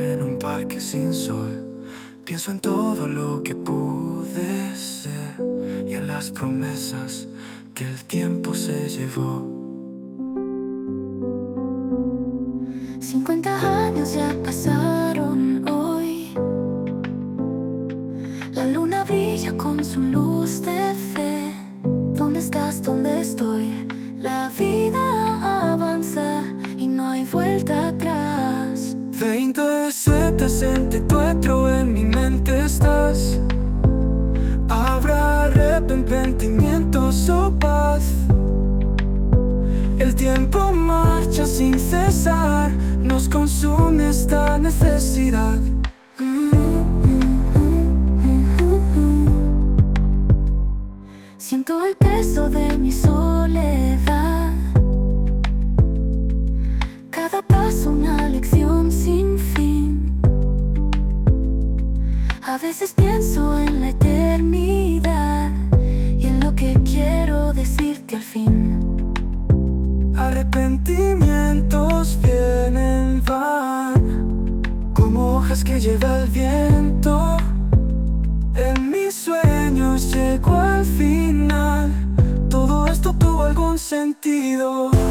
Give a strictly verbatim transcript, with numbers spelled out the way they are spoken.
en un parque sin sol. Pienso en todo lo que pude ser y en las promesas que el tiempo se llevó. Cincuenta años ya pasaron hoy. La luna brilla con su luz de fe. ¿Dónde estás? ¿Dónde estoy? La vida avanza y no hay vuelta atrás. Veinte setenta y cuatro en mi mente estás. Habrá arrepentimientos o paz. El tiempo marcha sin cesar, nos consume esta necesidad. Siento el peso de mi soledad. Cada paso una lección sin fin. A veces pienso en la eternidad y en lo que quiero decirte al fin. Arrepentimientos vienen, van, como hojas que lleva el viento. En mis sueños llego al final. Todo esto tuvo algún sentido.